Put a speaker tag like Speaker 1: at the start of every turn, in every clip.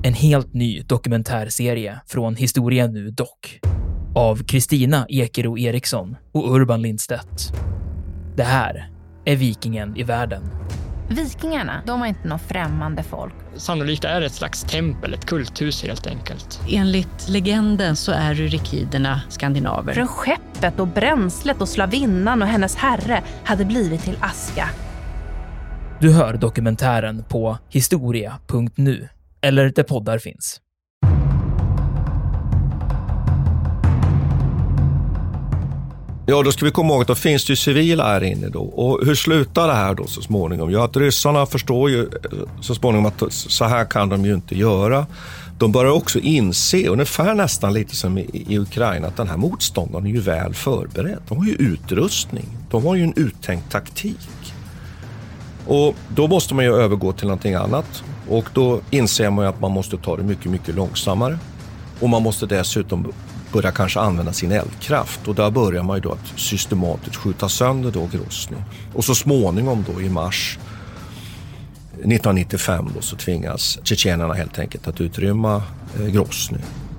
Speaker 1: En helt ny dokumentärserie från Historia Nu Dock. Av Kristina Ekero Eriksson och Urban Lindstedt. Det här är Vikingen i världen.
Speaker 2: Vikingarna, de var inte något främmande folk.
Speaker 3: Sannolikt är det ett slags tempel, ett kulthus helt enkelt.
Speaker 4: Enligt legenden så är rykiderna skandinaver.
Speaker 2: Från skeppet och bränslet och slavinnan och hennes herre hade blivit till aska.
Speaker 1: Du hör dokumentären på historia.nu eller där poddar finns.
Speaker 5: Ja, då ska vi komma ihåg att då finns det ju civila här inne då. Och hur slutar det här då så småningom? Ja, att ryssarna förstår ju så småningom att så här kan de ju inte göra. De börjar också inse, ungefär nästan lite som i Ukraina, att den här motståndaren är ju väl förberedd. De har ju utrustning. De har ju en uttänkt taktik. Och då måste man ju övergå till någonting annat. Och då inser man ju att man måste ta det mycket, mycket långsammare. Och man måste dessutom börja kanske använda sin eldkraft. Och där börjar man ju då att systematiskt skjuta sönder då Grozny. Och så småningom då i mars 1995 då så tvingas tjetjenerna helt enkelt att utrymma Grozny.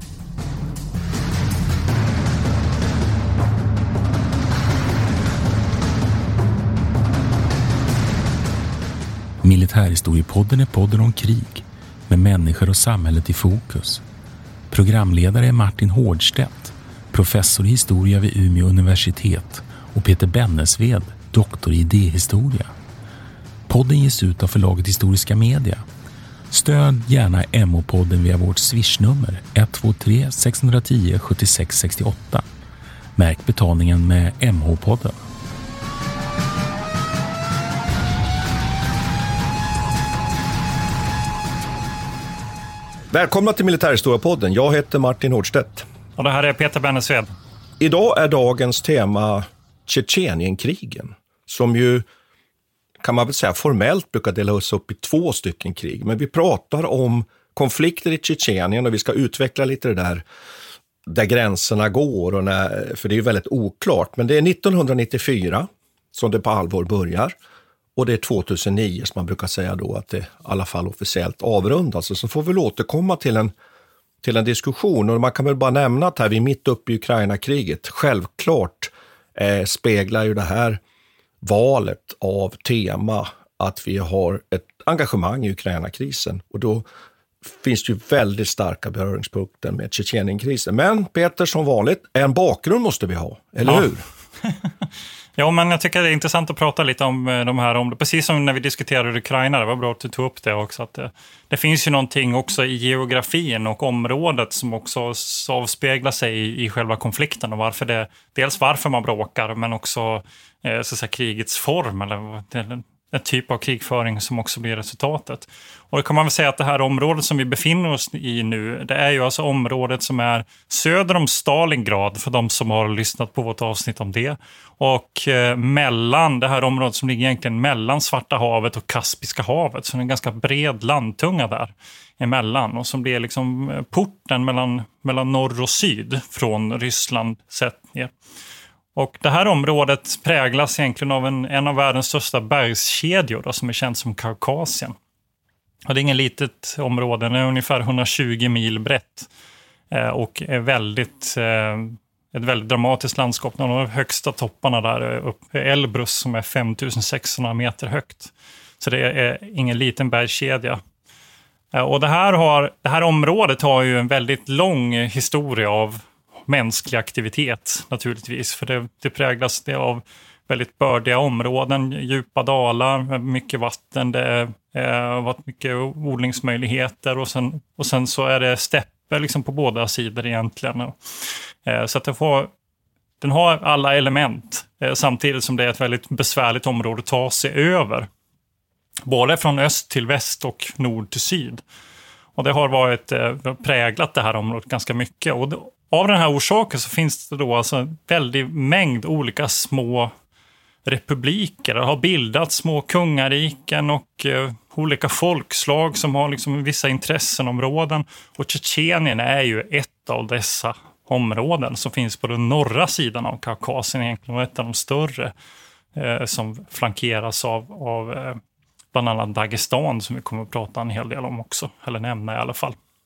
Speaker 6: Militärhistoriepodden är podden om krig med människor och samhället i fokus. Programledare är Martin Hårdstedt, professor i historia vid Umeå universitet, och Peter Bennesved, doktor i idéhistoria. Podden ges ut av förlaget Historiska Media. Stöd gärna MH-podden via vårt swishnummer 123 610 76 68. Märk betalningen med MH-podden.
Speaker 5: Välkomna till Militärhistoriepodden. Jag heter Martin Hårdstedt.
Speaker 7: Och det här är Peter Bennesved.
Speaker 5: Idag är dagens tema Tjetjenienkrigen. Som ju, kan man väl säga, formellt brukar delas upp i 2 stycken krig. Men vi pratar om konflikter i Tjetjenien och vi ska utveckla lite det där gränserna går. Och för det är ju väldigt oklart. Men det är 1994 som det på allvar börjar. Och det är 2009 som man brukar säga då att det i alla fall officiellt avrundas. Så får vi återkomma till en diskussion. Och man kan väl bara nämna att här vi är mitt uppe i Ukraina-kriget. Självklart speglar ju det här valet av tema att vi har ett engagemang i Ukraina-krisen. Och då finns det ju väldigt starka beröringspunkter med Tjetjenienkrisen. Men Peter, som vanligt, en bakgrund måste vi ha, eller hur?
Speaker 7: Ja, men jag tycker det är intressant att prata lite om de här precis som när vi diskuterade Ukraina, det var bra att du tog upp det också, att det finns ju någonting också i geografin och området som också avspeglar sig i själva konflikten och dels varför man bråkar, men också så att säga, krigets form eller en typ av krigföring som också blir resultatet. Och det kan man väl säga att det här området som vi befinner oss i nu, det är ju alltså området som är söder om Stalingrad, för de som har lyssnat på vårt avsnitt om det. Och mellan det här området som ligger egentligen mellan Svarta havet och Kaspiska havet. Så det är en ganska bred landtunga där emellan. Och som blir liksom porten mellan norr och syd från Ryssland sett ner. Och det här området präglas egentligen av en av världens största bergskedjor då, som är känd som Kaukasien. Och det är ingen litet område, det är ungefär 120 mil brett och är ett väldigt dramatiskt landskap. Någon av de högsta topparna där är uppe Elbrus som är 5600 meter högt. Så det är ingen liten bergskedja. Och det här området har ju en väldigt lång historia av mänsklig aktivitet naturligtvis, för det präglas av väldigt bördiga områden, djupa dalar, mycket vatten, det har varit mycket odlingsmöjligheter och sen så är det stäpper liksom på båda sidor egentligen. Så att den har alla element samtidigt som det är ett väldigt besvärligt område att ta sig över. Både från öst till väst och nord till syd. Och det har varit präglat det här området ganska mycket. Och av den här orsaken så finns det då alltså en väldig mängd olika små republiker. Det har bildats små kungariken och olika folkslag som har liksom vissa intressenområden. Och Tjetjenien är ju ett av dessa områden som finns på den norra sidan av Kaukasien egentligen. Och ett av de större som flankeras av bland annat Dagestan som vi kommer att prata en hel del om också. Eller nämna i alla fall.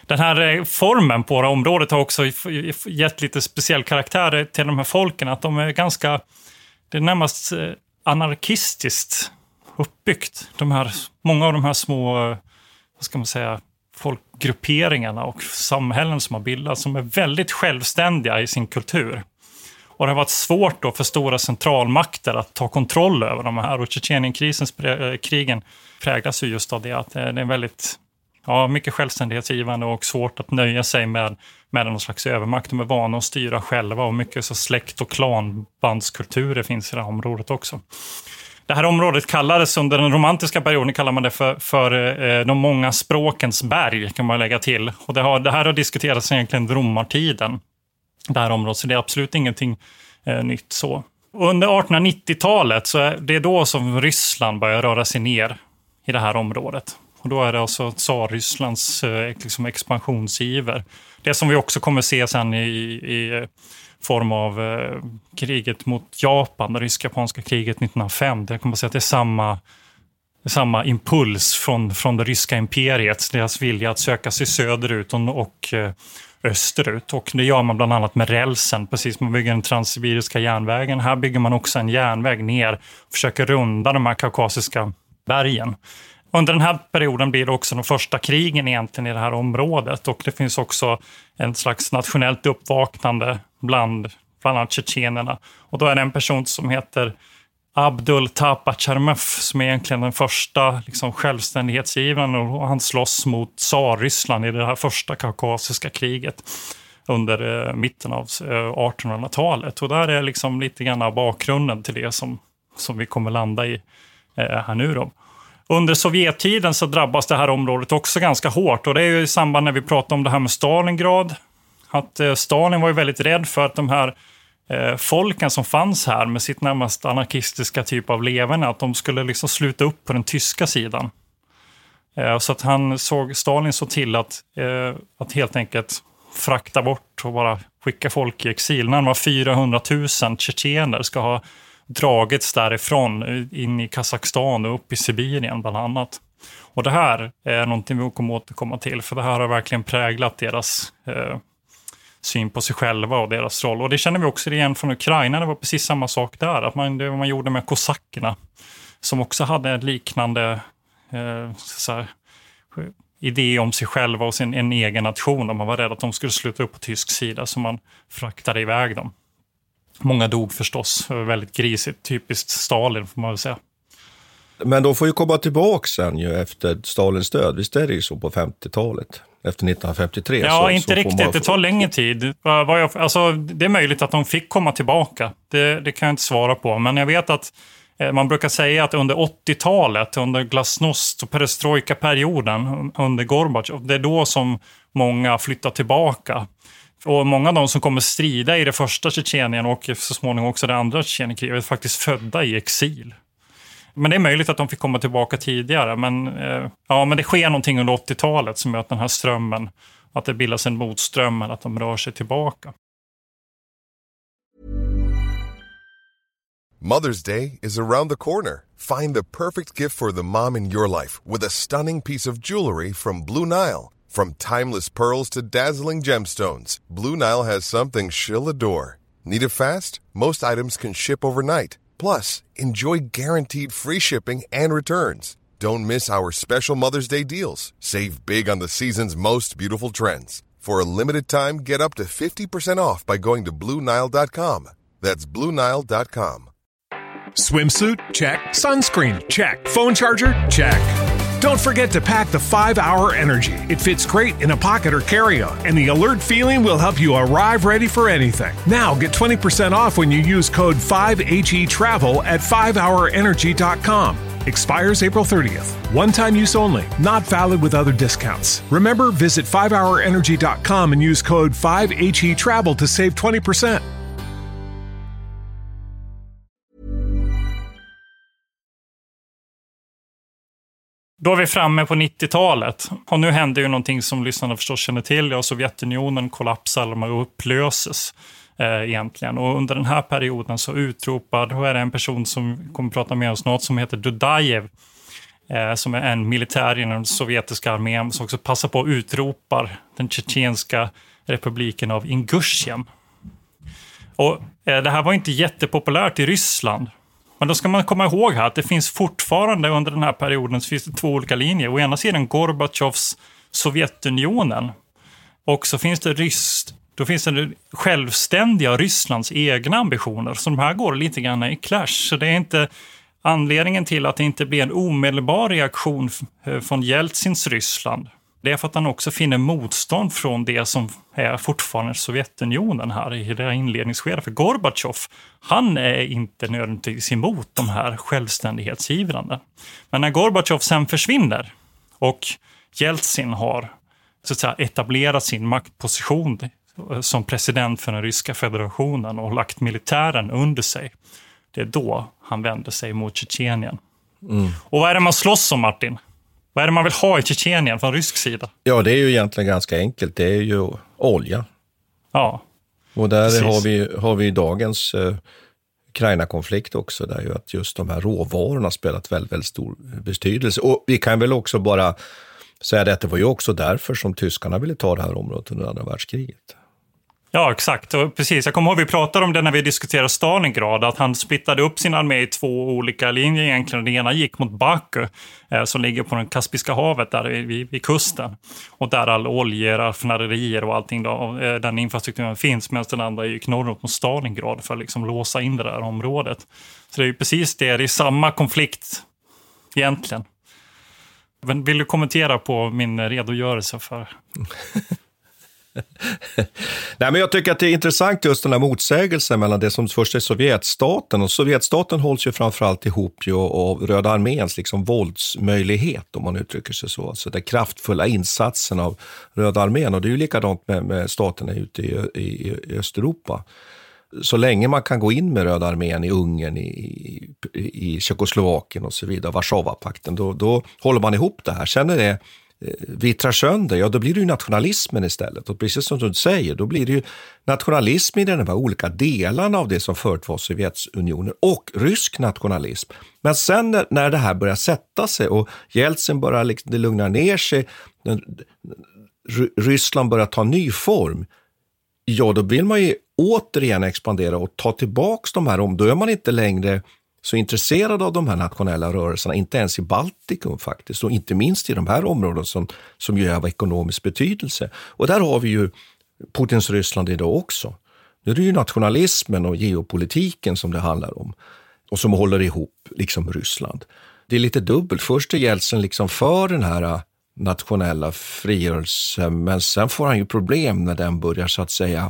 Speaker 7: Den här formen på det området har också gett lite speciell karaktär till de här folken. Att de är ganska, det är närmast anarkistiskt uppbyggt. Många av de här små, vad ska man säga, folkgrupperingarna och samhällen som har bildats, som är väldigt självständiga i sin kultur. Och det har varit svårt då för stora centralmakter att ta kontroll över de här. Och Tjetjenienkrigen präglas ju just av det, att det är väldigt, mycket självständighetsgivande och svårt att nöja sig med någon slags övermakt. De är vana att styra själva, och mycket så släkt- och klanbandskulturer finns i det här området också. Det här området kallades under den romantiska perioden, kallar man det för de många språkens berg, kan man lägga till. Och det här har diskuterats egentligen romartiden, det här området, så det är absolut ingenting nytt så. Och under 1890-talet så är det då som Ryssland börjar röra sig ner i det här området. Och då är det alltså Tsar-Rysslands liksom expansionsiver. Det som vi också kommer se sen i form av kriget mot Japan, det rysk-japanska kriget 1905. Det kommer att säga att det är samma impuls från det ryska imperiet, deras vilja att söka sig söderut och österut. Och det gör man bland annat med rälsen, precis som man bygger den transsibiriska järnvägen. Här bygger man också en järnväg ner och försöker runda de här kaukasiska bergen. Under den här perioden blir det också de första krigen egentligen i det här området, och det finns också en slags nationellt uppvaknande bland annat tjetjenerna. Och då är det en person som heter Abdul Tapacharmov som är egentligen den första liksom självständighetsgivaren, och han slåss mot Tsar-Ryssland i det här första kaukasiska kriget under mitten av 1800-talet. Och där är liksom lite grann av bakgrunden till det som vi kommer landa i här nu då. Under Sovjettiden så drabbas det här området också ganska hårt, och det är ju i samband när vi pratar om det här med Stalingrad, att Stalin var ju väldigt rädd för att de här folken som fanns här med sitt närmast anarkistiska typ av leverne, att de skulle liksom sluta upp på den tyska sidan. Så att Stalin såg till att helt enkelt frakta bort och bara skicka folk i exil. Närmare 400 000 tjetjener ska ha dragits därifrån in i Kazakstan och upp i Sibirien bland annat. Och det här är någonting vi kommer återkomma till, för det här har verkligen präglat deras syn på sig själva och deras roll. Och det känner vi också igen från Ukraina, det var precis samma sak där. Att det man gjorde med kosackerna, som också hade en liknande idé om sig själva och en egen nation. Man var rädd att de skulle sluta upp på tysk sida, så man fraktade iväg dem. Många dog förstås, väldigt grisigt, typiskt Stalin får man väl säga.
Speaker 5: Men de får ju komma tillbaka sen ju efter Stalins död, visst är det ju så på 50-talet? Efter 1953.
Speaker 7: Ja, inte riktigt. Det tar längre tid. Alltså, det är möjligt att de fick komma tillbaka. Det kan jag inte svara på. Men jag vet att man brukar säga att under 80-talet, under glasnost- och perestrojka-perioden, under Gorbatjov, det är då som många flyttar tillbaka. Och många av de som kommer strida i det första Tjetjenien och så småningom också det andra Tjetjenienkriget är faktiskt födda i exil. Men det är möjligt att de fick komma tillbaka tidigare. Men det sker någonting under 80-talet som gör att den här strömmen, att det bildas en motström, att de rör sig tillbaka.
Speaker 8: Mother's Day is around the corner. Find the perfect gift for the mom in your life with a stunning piece of jewelry from Blue Nile. From timeless pearls to dazzling gemstones, Blue Nile has something she'll adore. Need it fast? Most items can ship overnight. Plus, enjoy guaranteed free shipping and returns. Don't miss our special Mother's Day deals. Save big on the season's most beautiful trends. For a limited time, get up to 50% off by going to BlueNile.com. That's BlueNile.com.
Speaker 9: Swimsuit? Check. Sunscreen? Check. Phone charger? Check. Don't forget to pack the 5-Hour Energy. It fits great in a pocket or carry-on, and the alert feeling will help you arrive ready for anything. Now get 20% off when you use code 5HETRAVEL at 5hourenergy.com. Expires April 30th. One-time use only. Not valid with other discounts. Remember, visit 5hourenergy.com and use code 5HETRAVEL to save 20%.
Speaker 7: Då är vi framme på 90-talet. Och nu händer ju någonting som lyssnarna förstås känner till. Ja, Sovjetunionen kollapsar och upplöses egentligen. Och under den här perioden så utropar, då är det en person som kommer att prata med oss snart som heter Dudajev. som är en militär inom den sovjetiska armén som också passar på att utropa den tjetjenska republiken av Ingusjien. Och det här var inte jättepopulärt i Ryssland. Men då ska man komma ihåg här att det finns fortfarande under den här perioden så finns det två olika linjer. Å ena sidan Gorbatjovs Sovjetunionen och så finns det då finns det självständiga Rysslands egna ambitioner. Så de här går lite grann i clash. Så det är inte anledningen till att det inte blir en omedelbar reaktion från Jeltsins Ryssland. Det är för att han också finner motstånd från det som är fortfarande Sovjetunionen här i det här inledningsskedet. För Gorbatjov, han är inte nödvändigtvis emot de här självständighetsgivrande. Men när Gorbatjov sen försvinner och Jeltsin har så att säga etablerat sin maktposition som president för den ryska federationen och lagt militären under sig, det är då han vänder sig mot Tjetjenien. Och vad är det man slåss om, Martin? Vad är det man vill ha i Tjetjenien från rysk sida?
Speaker 5: Ja, det är ju egentligen ganska enkelt. Det är ju olja.
Speaker 7: Ja.
Speaker 5: Och där har vi dagens Ukraina-konflikt också. Där ju att just de här råvarorna spelat väldigt, väldigt stor betydelse. Och vi kan väl också bara säga att det var ju också därför som tyskarna ville ta det här området under andra världskriget.
Speaker 7: Ja, exakt. Och precis. Jag kommer ihåg vi pratade om det när vi diskuterade Stalingrad, att han splittade upp sin armé i två olika linjer egentligen. Den ena gick mot Baku som ligger på den Kaspiska havet där vid kusten. Och där all oljor, raffinaderier och allting då, den infrastrukturen finns, medan den andra gick norrut mot Stalingrad för att liksom låsa in det där området. Så det är ju precis det är samma konflikt egentligen. Men vill du kommentera på min redogörelse för...
Speaker 5: Nej, men jag tycker att det är intressant just den här motsägelsen mellan det som först är Sovjetstaten, och Sovjetstaten hålls ju framförallt ihop ju av Röda arméns liksom våldsmöjlighet, om man uttrycker sig så. Alltså den kraftfulla insatsen av Röda armén, och det är ju likadant med staterna ute i Östeuropa. Så länge man kan gå in med Röda armén i Ungern, i Tjeckoslovakien och så vidare, Warszawapakten, då håller man ihop det här. Sen är det vittrar sönder, ja då blir det ju nationalismen istället. Och precis som du säger, då blir det ju nationalism i de här olika delarna av det som förut var Sovjetunionen och rysk nationalism. Men sen när det här börjar sätta sig och Jeltsin börjar liksom, det lugnar ner sig, Ryssland börjar ta ny form, ja då vill man ju återigen expandera och ta tillbaks de här då är man inte längre så intresserad av de här nationella rörelserna, inte ens i Baltikum faktiskt, och inte minst i de här områdena som ju är av ekonomisk betydelse. Och där har vi ju Putins Ryssland idag också. Nu är det ju nationalismen och geopolitiken som det handlar om och som håller ihop liksom Ryssland. Det är lite dubbelt. Först är Jeltsin liksom för den här nationella frigörelsen, men sen får han ju problem när den börjar så att säga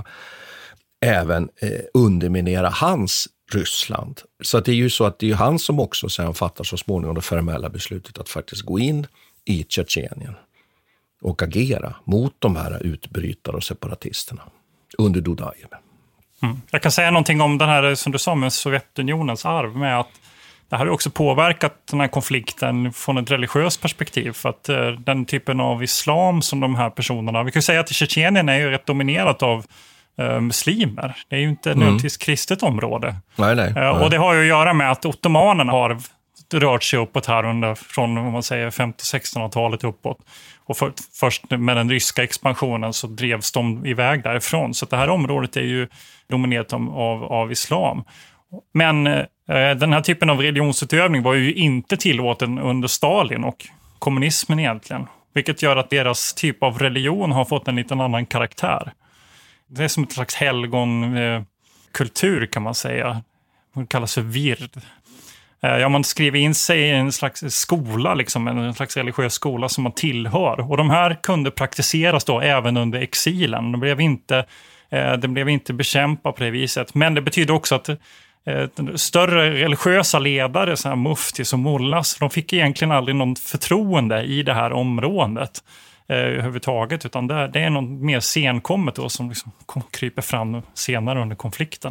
Speaker 5: även underminera hans Ryssland. Så att det är ju så att det är han som också sen fattar så småningom det formella beslutet att faktiskt gå in i Tjetjenien och agera mot de här utbrytare och separatisterna under Dudajev.
Speaker 7: Jag kan säga någonting om den här, som du sa, med Sovjetunionens arv, med att det här har också påverkat den här konflikten från ett religiöst perspektiv, för att den typen av islam som de här personerna, vi kan säga att Tjetjenien är ju rätt dominerat av muslimer. Det är ju inte nödvändigtvis kristet område.
Speaker 5: Nej.
Speaker 7: Och det har ju att göra med att ottomanerna har rört sig uppåt här från om man säger 1500-1600-talet uppåt. Och först med den ryska expansionen så drevs de iväg därifrån. Så det här området är ju dominerat av islam. Men den här typen av religionsutövning var ju inte tillåten under Stalin och kommunismen egentligen. Vilket gör att deras typ av religion har fått en liten annan karaktär. Det är som ett slags helgonkultur kan man säga. Det kallas för vird. Ja, man skriver in sig i en slags skola, liksom, en slags religiös skola som man tillhör. Och de här kunde praktiseras då även under exilen. De blev inte bekämpade på det viset. Men det betyder också att större religiösa ledare, så här muftis och mullas, de fick egentligen aldrig någon förtroende i det här området överhuvudtaget, utan det är något mer senkommet då som liksom kryper fram senare under konflikten.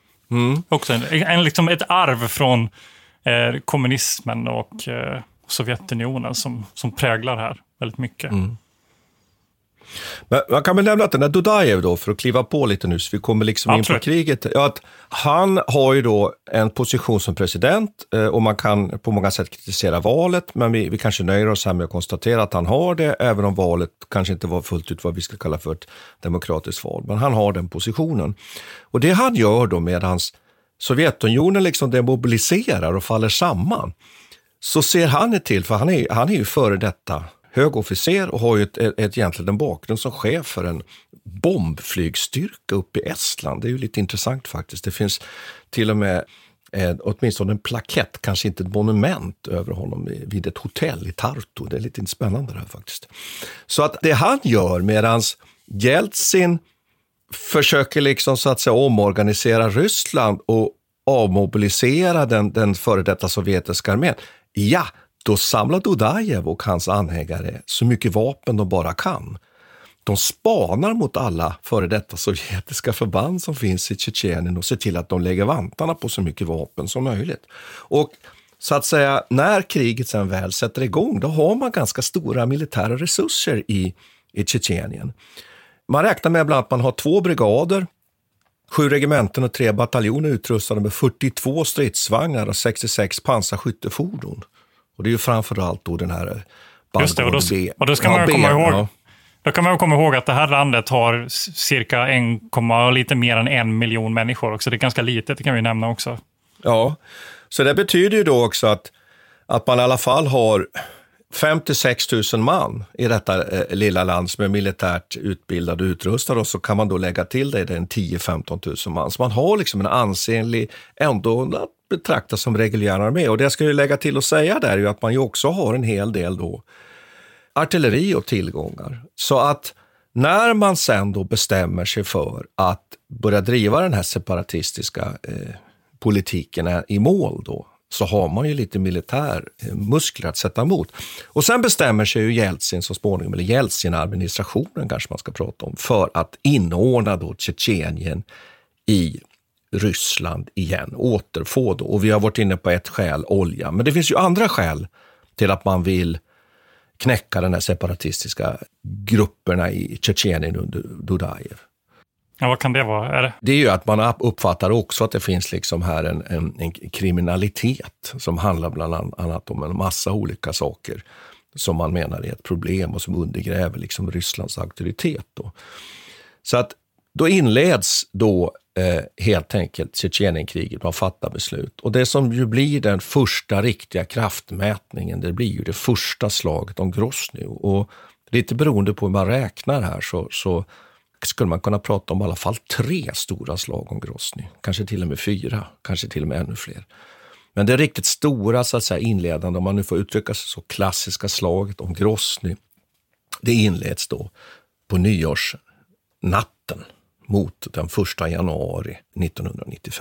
Speaker 7: Också liksom ett arv från kommunismen och Sovjetunionen som präglar här väldigt mycket.
Speaker 5: Men man kan väl nämna att den här Dudajev då, för att kliva på lite nu så vi kommer liksom in på kriget. Ja, att han har ju då en position som president och man kan på många sätt kritisera valet, men vi kanske nöjer oss här med att konstatera att han har det, även om valet kanske inte var fullt ut vad vi ska kalla för ett demokratiskt val. Men han har den positionen. Och det han gör då medan Sovjetunionen liksom demobiliserar och faller samman, så ser han till, för han är ju före detta högofficer och har ju egentligen en bakgrund som chef för en bombflygstyrka uppe i Estland. Det är ju lite intressant faktiskt. Det finns till och med åtminstone en plakett, kanske inte ett monument över honom vid ett hotell i Tartu. Det är lite spännande det här faktiskt. Så att det han gör medans Jeltsin försöker liksom så att säga omorganisera Ryssland och avmobilisera den före detta sovjetiska armén. Ja, då samlar Dudajev och hans anhängare så mycket vapen de bara kan. De spanar mot alla före detta sovjetiska förband som finns i Tjetjenien och ser till att de lägger vantarna på så mycket vapen som möjligt. Och så att säga, när kriget sen väl sätter igång, då har man ganska stora militära resurser i Tjetjenien. Man räknar med bland annat att man har 2 brigader, 7 regementen och 3 bataljoner utrustade med 42 stridsvagnar och 66 pansarskyttefordon. Och det är ju framförallt då den här
Speaker 7: Just det, och då ska man komma ihåg. Ja. Då kan man komma ihåg att det här landet har cirka lite mer än 1 miljon människor också. Det är ganska litet, det kan vi nämna också.
Speaker 5: Ja, så det betyder ju då också att man i alla fall har 56 000 man i detta lilla land som är militärt utbildad och utrustad, och så kan man då lägga till det en 10-15 000 man. Så man har liksom en ansenlig ändå att betrakta som reguljär armé. Och det jag skulle lägga till att säga där är ju att man ju också har en hel del då artilleri och tillgångar. Så att när man sen då bestämmer sig för att börja driva den här separatistiska politiken i mål då, så har man ju lite militär muskler att sätta emot. Och sen bestämmer sig ju Jeltsin så småningom, eller Jeltsin-administrationen kanske man ska prata om, för att inordna då Tjetjenien i Ryssland igen, återfå då. Och vi har varit inne på ett skäl, olja. Men det finns ju andra skäl till att man vill knäcka den här separatistiska grupperna i Tjetjenien under Dudajev.
Speaker 7: Ja, vad kan det vara?
Speaker 5: Det är ju att man uppfattar också att det finns liksom här en kriminalitet som handlar bland annat om en massa olika saker som man menar är ett problem och som undergräver liksom Rysslands auktoritet då. Så att då inleds då helt enkelt Tjetjenienkriget, man fattar beslut. Och det som ju blir den första riktiga kraftmätningen, det blir ju det första slaget om Grozny. Och lite beroende på hur man räknar här så skulle man kunna prata om i alla fall 3 stora slag om Grozny. Kanske till och med 4, kanske till och med ännu fler. Men det riktigt stora, så att säga, inledande, om man nu får uttrycka sig så, klassiska slaget om Grozny, det inleds då på nyårsnatten mot den 1 januari 1995.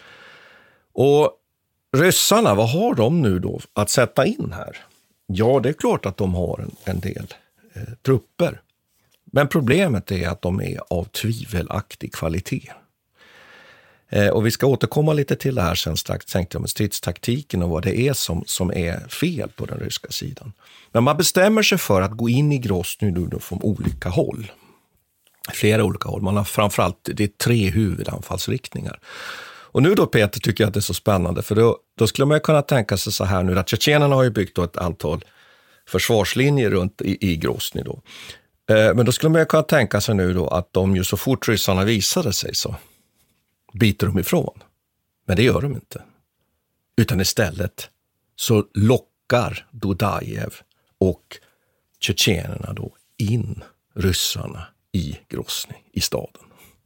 Speaker 5: Och ryssarna, vad har de nu då att sätta in här? Ja, det är klart att de har en del trupper. Men problemet är att de är av tvivelaktig kvalitet. Och vi ska återkomma lite till det här sen strax, tänkte jag, med stridstaktiken och vad det är som är fel på den ryska sidan. Men man bestämmer sig för att gå in i Grozny nu från olika håll. Flera olika håll. Man har framförallt, det är 3 huvudanfallsriktningar. Och nu då, Peter, tycker jag att det är så spännande, för då skulle man kunna tänka sig så här nu att tjetjenerna har ju byggt då ett antal försvarslinjer runt i Grozny då. Men då skulle man kunna tänka sig nu då att de ju så fort ryssarna visade sig så biter de ifrån. Men det gör de inte. Utan istället så lockar Dudajev och tjetjenerna då in ryssarna i Grozny, i staden.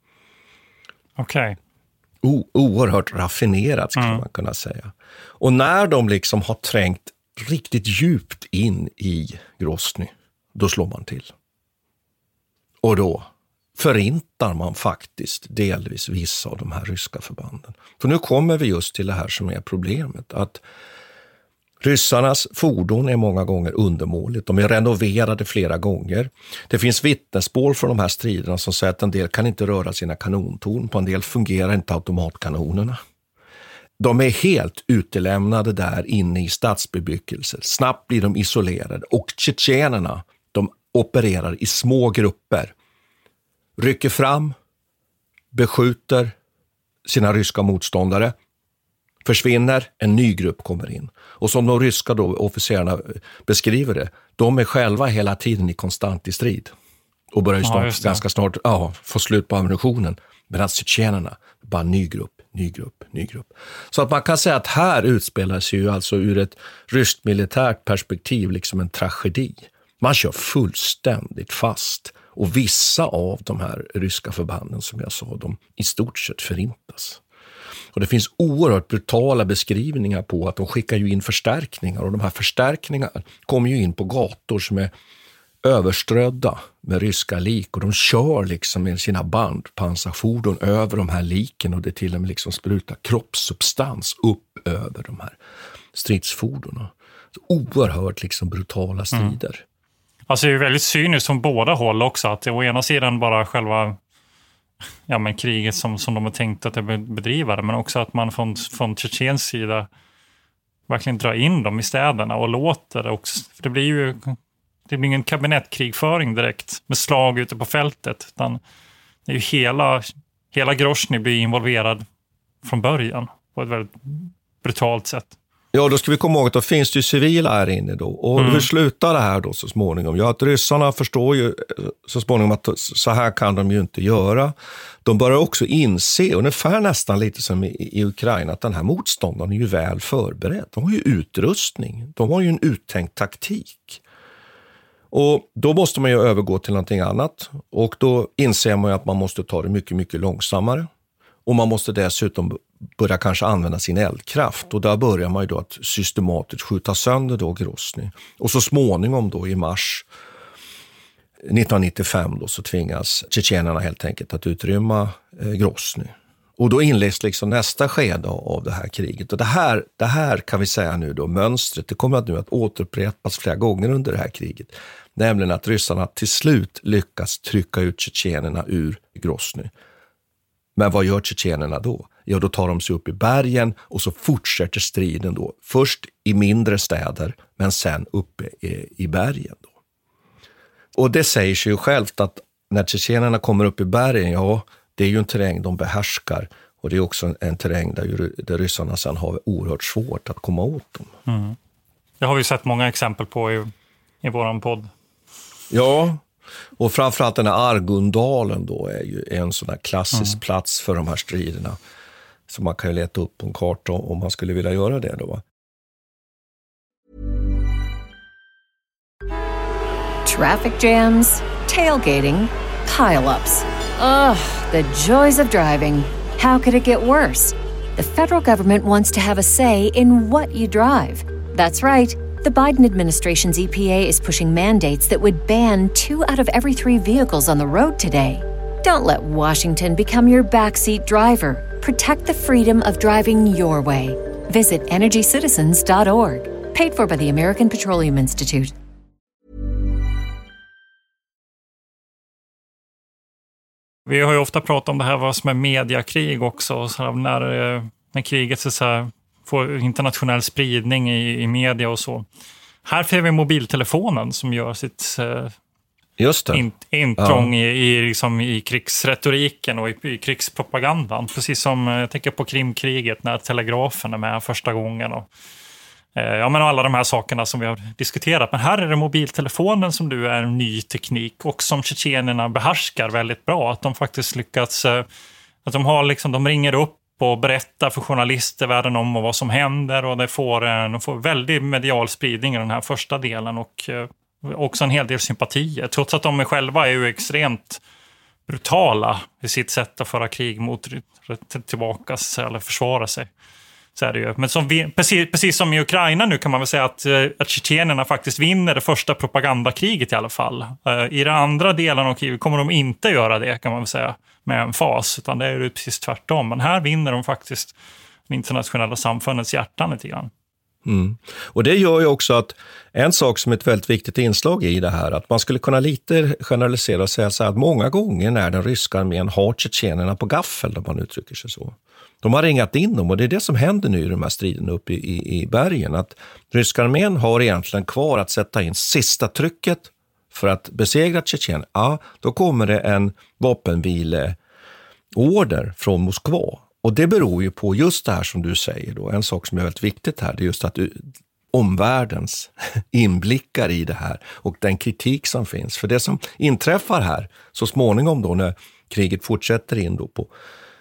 Speaker 7: Okej.
Speaker 5: Oerhört raffinerat skulle man kunna säga. Och när de liksom har trängt riktigt djupt in i Grozny, då slår man till. Och då förintar man faktiskt delvis vissa av de här ryska förbanden. För nu kommer vi just till det här som är problemet, att ryssarnas fordon är många gånger undermåligt. De är renoverade flera gånger. Det finns vittnesmål från de här striderna som säger att en del kan inte röra sina kanontorn. På en del fungerar inte automatkanonerna. De är helt utelämnade där inne i stadsbebyggelser. Snabbt blir de isolerade. Och tjetjenerna, de opererar i små grupper. Rycker fram, beskjuter sina ryska motståndare, försvinner, en ny grupp kommer in. Och som de ryska då, officerarna beskriver det, de är själva hela tiden i konstant i strid. Och börjar ju ganska snart få slut på ammunitionen. Medan tjetjenerna, bara ny grupp. Så att man kan säga att här utspelar sig ju alltså ur ett ryskt militärt perspektiv liksom en tragedi. Man kör fullständigt fast. Och vissa av de här ryska förbanden, som jag sa, de i stort sett förintas. Och det finns oerhört brutala beskrivningar på att de skickar ju in förstärkningar. Och de här förstärkningarna kommer ju in på gator som är överströdda med ryska lik. Och de kör liksom med sina pansarfordon över de här liken. Och det till och med liksom sprutar kroppssubstans upp över de här stridsfordonen. Oerhört liksom brutala strider.
Speaker 7: Alltså det är ju väldigt cyniskt från båda håll också. Att å ena sidan bara själva kriget som de har tänkt att bedriva det. Men också att man från Tjetjens sida verkligen drar in dem i städerna och låter det också. För det blir ingen kabinettkrigföring direkt med slag ute på fältet. Utan det är ju hela Groznyj blir involverad från början på ett väldigt brutalt sätt.
Speaker 5: Ja, då ska vi komma ihåg att då finns det ju civila här inne då. Och hur slutar det här då så småningom? Ja, att ryssarna förstår ju så småningom att så här kan de ju inte göra. De börjar också inse, ungefär nästan lite som i Ukraina, att den här motståndaren är ju väl förberedd. De har ju utrustning, de har ju en uttänkt taktik. Och då måste man ju övergå till någonting annat. Och då inser man ju att man måste ta det mycket, mycket långsammare. Och man måste dessutom börja kanske använda sin eldkraft. Och där börjar man ju då att systematiskt skjuta sönder då Groznyj. Och så småningom då i mars 1995 då så tvingas tjetjenerna helt enkelt att utrymma Groznyj. Och då inleds liksom nästa skede av det här kriget. Och det här kan vi säga nu då, mönstret, det kommer nu att återupprepas flera gånger under det här kriget. Nämligen att ryssarna till slut lyckas trycka ut tjetjenerna ur Groznyj. Men vad gör tjetjenerna då? Ja, då tar de sig upp i bergen och så fortsätter striden då. Först i mindre städer, men sen uppe i bergen då. Och det säger sig ju självt att när tjetjenerna kommer upp i bergen, ja, det är ju en terräng de behärskar. Och det är också en terräng där ryssarna sen har oerhört svårt att komma åt dem.
Speaker 7: Mm. Det har vi sett många exempel på i våran podd.
Speaker 5: Ja, och framförallt den här Argundalen då är ju en sån här klassisk plats för de här striderna. Så man kan ju leta upp på en karta om man skulle vilja göra det då.
Speaker 10: Traffic jams, tailgating, pile-ups. Ugh, the joys of driving. How could it get worse? The federal government wants to have a say in what you drive. That's right. The Biden administration's EPA is pushing mandates that would ban 2 out of every 3 vehicles on the road today. Don't let Washington become your backseat driver. Protect the freedom of driving your way. Visit energycitizens.org. Paid for by the American Petroleum Institute.
Speaker 7: Vi har ju ofta pratat om det här vad som är mediakrig också. Så när kriget så här, får internationell spridning i media och så. Här får vi mobiltelefonen som gör sitt intrång i krigsretoriken och i krigspropagandan. Precis som jag tänker på Krimkriget när telegrafen är med första gången. Och alla de här sakerna som vi har diskuterat. Men här är det mobiltelefonen som är en ny teknik och som tjetjenerna behärskar väldigt bra. Att de faktiskt lyckats, att de ringer upp och berättar för journalister världen om vad som händer. Och de får väldigt medial spridning i den här första delen och också en hel del sympatier. Trots att de själva är ju extremt brutala i sitt sätt att föra krig mot tillbaka eller försvara sig. Så är det ju. Men precis som i Ukraina nu kan man väl säga att tjetjenerna faktiskt vinner det första propagandakriget i alla fall. I den andra delen av kriget kommer de inte göra det kan man väl säga med en fas, utan det är ju precis tvärtom. Men här vinner de faktiskt den internationella samfundets hjärtan lite grann.
Speaker 5: Mm. Och det gör ju också att en sak som är ett väldigt viktigt inslag i det här, att man skulle kunna lite generalisera och säga så här att många gånger när den ryska armén har tjetjenerna på gaffel, om man uttrycker sig så. De har ringat in dem och det är det som händer nu i de här striderna uppe i bergen. Att ryska armén har egentligen kvar att sätta in sista trycket för att besegra Tjetjenien, då kommer det en vapenvileorder från Moskva. Och det beror ju på just det här som du säger då. En sak som är väldigt viktigt här, det är just att omvärldens inblickar i det här och den kritik som finns. För det som inträffar här så småningom då när kriget fortsätter in då på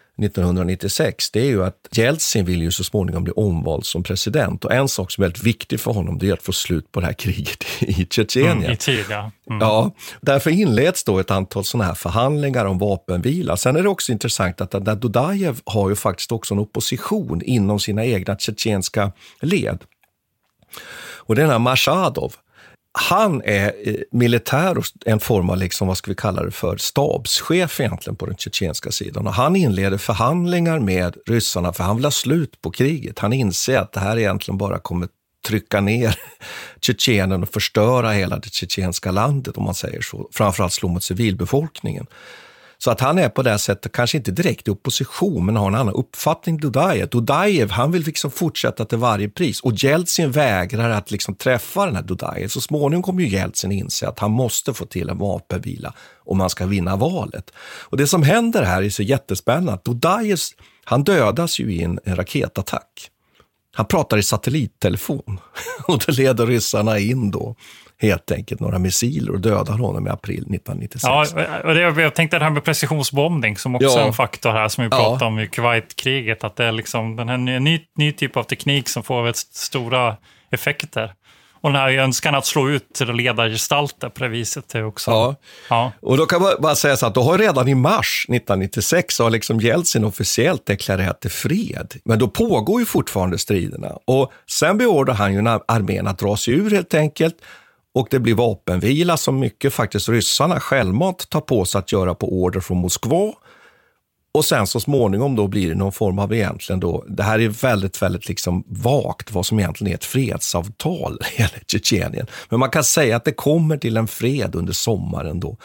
Speaker 5: 1996, det är ju att Jeltsin vill ju så småningom bli omvald som president. Och en sak som är väldigt viktig för honom, det är att få slut på det här kriget i Tjetjenien.
Speaker 7: I tid, ja.
Speaker 5: Ja, därför inleds då ett antal sådana här förhandlingar om vapenvila. Sen är det också intressant att Dudajev har ju faktiskt också en opposition inom sina egna tjetjenska led. Och den här Mashadov, han är militär och en form av liksom, vad ska vi kalla det för, stabschef egentligen på den tjetjenska sidan. Och han inleder förhandlingar med ryssarna för han vill ha slut på kriget. Han inser att det här egentligen bara kommer trycka ner Tjetjenien och förstöra hela det tjetjenska landet, om man säger så. Framförallt slå mot civilbefolkningen. Så att han är på det sättet kanske inte direkt i opposition, men har en annan uppfattning. Dudajev, han vill liksom fortsätta till varje pris. Och Jeltsin vägrar att liksom träffa den här Dudajev. Så småningom kommer ju Jeltsin inse att han måste få till en vapenvila om man ska vinna valet. Och det som händer här är så jättespännande. Dudajev, han dödas ju i en raketattack. Han pratar i satellittelefon. Och då leder ryssarna in då helt enkelt några missiler och dödar honom i april 1996.
Speaker 7: Ja, och jag tänkte det här med precisionsbombning som också är en faktor här som vi pratade om i Kuwait-kriget, att det är liksom den här ny typ av teknik som får väldigt stora effekter. Och den här önskan att slå ut ledargestalter på det viset är också... Ja.
Speaker 5: Och då kan man bara säga så att då har redan i mars 1996 har liksom Jeltsin officiellt deklarerat till fred. Men då pågår ju fortfarande striderna. Och sen beordrar han ju armén att dra sig ur helt enkelt. Och det blir vapenvila som mycket faktiskt ryssarna självmant tar på sig att göra på order från Moskva. Och sen så småningom då blir det någon form av egentligen då, det här är väldigt, väldigt liksom vagt vad som egentligen är ett fredsavtal i Tjetjenien. Men man kan säga att det kommer till en fred under sommaren då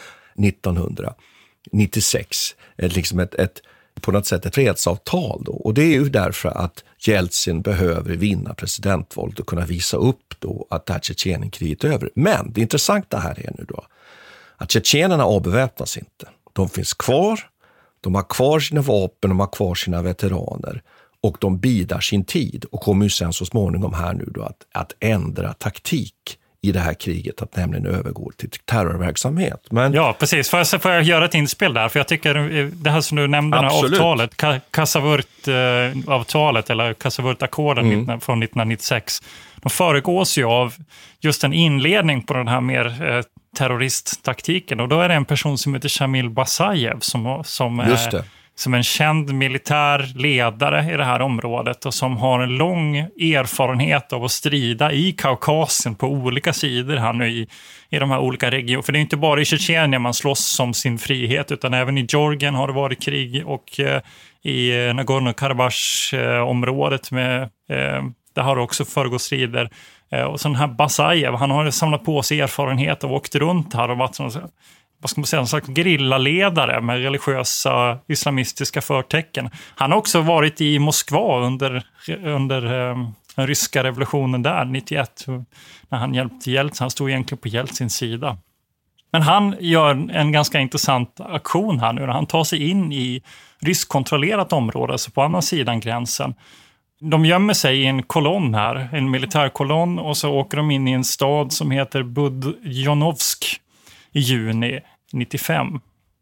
Speaker 5: 1996. Liksom ett på något sätt ett fredsavtal då. Och det är ju därför att Jeltsin behöver vinna presidentvalet och kunna visa upp då att det här Tjetjenienkriget är över. Men det intressanta här är nu då att tjetjenerna avbeväpnas inte. De finns kvar. De har kvar sina vapen, de har kvar sina veteraner och de bidar sin tid och kommer ju sen så småningom här nu då att ändra taktik i det här kriget, att nämligen övergå till terrorverksamhet. Men... Ja,
Speaker 7: precis. Får jag göra ett inspel där? För jag tycker det här som du nämnde, det här avtalet, Kasavurt-avtalet eller Kasavurt-ackorden från 1996, de föregås ju av just en inledning på den här mer terroristtaktiken. Och då är det en person som heter Shamil Basajev som är en känd militär ledare i det här området och som har en lång erfarenhet av att strida i Kaukasien på olika sidor här nu i de här olika regionerna. För det är inte bara i Tjetjenien man slåss om sin frihet, utan även i Georgien har det varit krig och i Nagorno-Karabach-området där har det också föregått strider. Och så den här Basajev, han har samlat på sig erfarenhet och åkt runt här och varit vad ska man säga, en slags gerillaledare med religiösa islamistiska förtecken. Han har också varit i Moskva under den ryska revolutionen där, 91, när han hjälpte Jeltsin. Han stod egentligen på Jeltsins sida. Men han gör en ganska intressant aktion här nu när han tar sig in i ryskkontrollerat område, alltså på andra sidan gränsen. De gömmer sig i en kolonn här, en militärkolonn, och så åker de in i en stad som heter Budjonovsk i juni 95.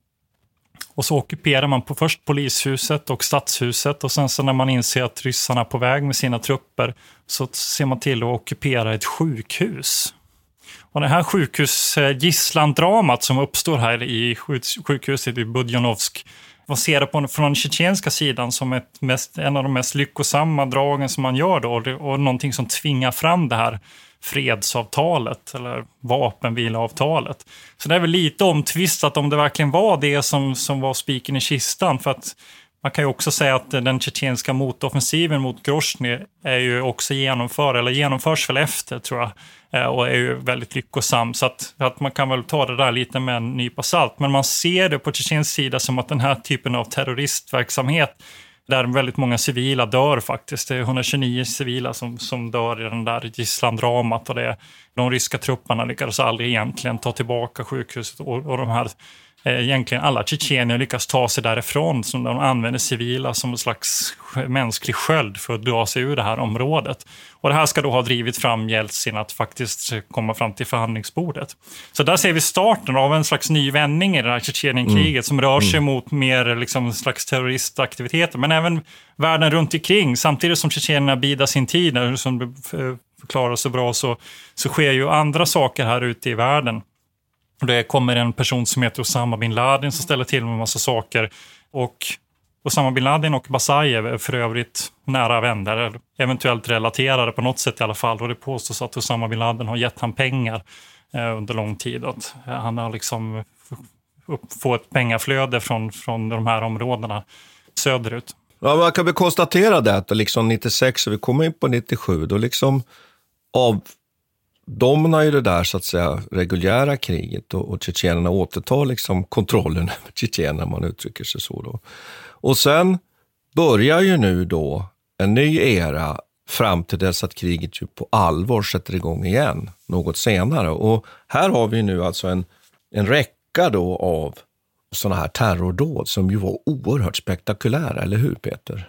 Speaker 7: Och så ockuperar man först polishuset och stadshuset, och sen så när man inser att ryssarna är på väg med sina trupper så ser man till att ockupera ett sjukhus. Och det här sjukhusgisslandramat som uppstår här i sjukhuset i Budjonovsk var ser på från den tjetjenska sidan som en av de mest lyckosamma dragen som man gör då, och någonting som tvingar fram det här fredsavtalet eller vapenvilaavtalet. Så det är väl lite omtvistat om det verkligen var det som var spiken i kistan, för att man kan ju också säga att den tjetjenska motoffensiven mot Grozny är ju också genomförs väl efter, tror jag, och är ju väldigt lyckosam, så att man kan väl ta det där lite med en nypa salt. Men man ser det på tjetjensk sida som att den här typen av terroristverksamhet, Där väldigt många civila dör faktiskt. Det är 129 civila som dör i den där gisslandramat. Och de ryska trupperna lyckades aldrig egentligen ta tillbaka sjukhuset. Och de här, egentligen alla tjetjenier lyckas ta sig därifrån. Som de använder civila som en slags mänsklig sköld för att dra sig ur det här området. Och det här ska då ha drivit fram Jeltsin att faktiskt komma fram till förhandlingsbordet. Så där ser vi starten av en slags ny vändning i det här Tjetjenienkriget som rör sig mot mer liksom en slags terroristaktiviteter. Men även världen runt omkring. Samtidigt som tjetjenerna bidar sin tid, som det förklarar så bra, så sker ju andra saker här ute i världen. Och det kommer en person som heter Osama bin Laden som ställer till med en massa saker. Och Osama bin Laden och Basajev är för övrigt nära vänner, eventuellt relaterade på något sätt i alla fall. Och det påstås att Osama bin Laden har gett han pengar under lång tid. Att han har liksom fått ett pengaflöde från de här områdena söderut.
Speaker 5: Ja, man kan väl konstatera det att liksom 96 och vi kommer in på 97, då liksom domnar ju det där så att säga reguljära kriget och tjetjenerna återtar liksom kontrollen över tjetjenerna, man uttrycker sig så då. Och sen börjar ju nu då en ny era fram till dess att kriget ju på allvar sätter igång igen något senare. Och här har vi nu alltså en räcka då av sådana här terrordåd som ju var oerhört spektakulära, eller hur Peter?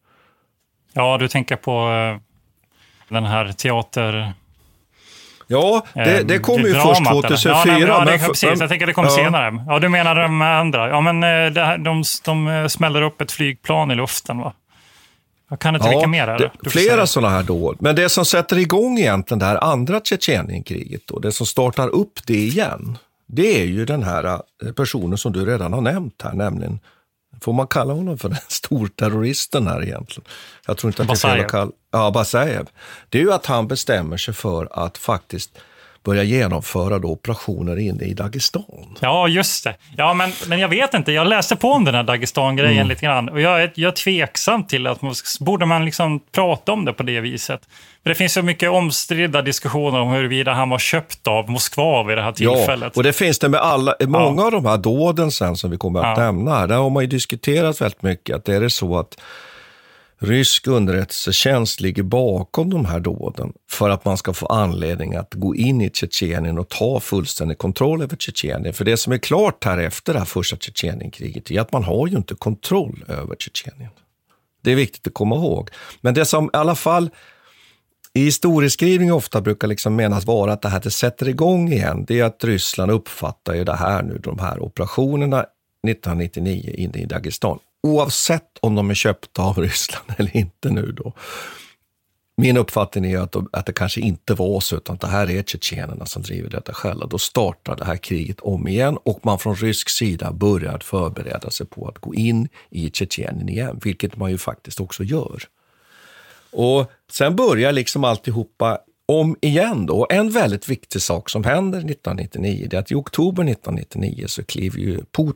Speaker 7: Ja, du tänker på den här teater...
Speaker 5: Ja, det kom ju först 2004.
Speaker 7: Ja, precis. Jag tänker det kom senare. Ja, du menar de andra. Ja, men de smäller upp ett flygplan i luften, va? Jag kan inte vilka mer är det?
Speaker 5: Flera sådana här dåd. Men det som sätter igång egentligen det här andra Tjetjenienkriget då, det som startar upp det igen, det är ju den här personen som du redan har nämnt här, nämligen, får man kalla honom för den storterroristen här egentligen? Jag tror inte att det är fel att kalla... Ja, Basajev. Det är ju att han bestämmer sig för att faktiskt börja genomföra då operationer inne i Dagestan.
Speaker 7: Ja, just det. Ja, men jag vet inte. Jag läste på om den här Dagestan-grejen lite grann. Och jag är tveksam till att borde man liksom prata om det på det viset. För det finns så mycket omstridda diskussioner om huruvida han var köpt av Moskva vid det här tillfället.
Speaker 5: Ja, och det finns det med många av de här dåden sen som vi kommer att nämna här. Där har man ju diskuterat väldigt mycket att det är så att rysk underrättelsetjänst ligger bakom de här dåden för att man ska få anledning att gå in i Tjetjenien och ta fullständig kontroll över Tjetjenien. För det som är klart här efter det här första Tjetjenienkriget är att man har ju inte kontroll över Tjetjenien. Det är viktigt att komma ihåg. Men det som i alla fall i historieskrivning ofta brukar liksom menas vara att det här det sätter igång igen, det är att Ryssland uppfattar ju det här nu, de här operationerna 1999 inne i Dagestan. Oavsett om de är köpta av Ryssland eller inte nu då. Min uppfattning är att det kanske inte var så, utan att det här är tjetjenerna som driver detta själva. Då startar det här kriget om igen och man från rysk sida börjar förbereda sig på att gå in i Tjetjenien igen, vilket man ju faktiskt också gör. Och sen börjar liksom alltihopa om igen då. En väldigt viktig sak som händer 1999 är att i oktober 1999 så kliver ju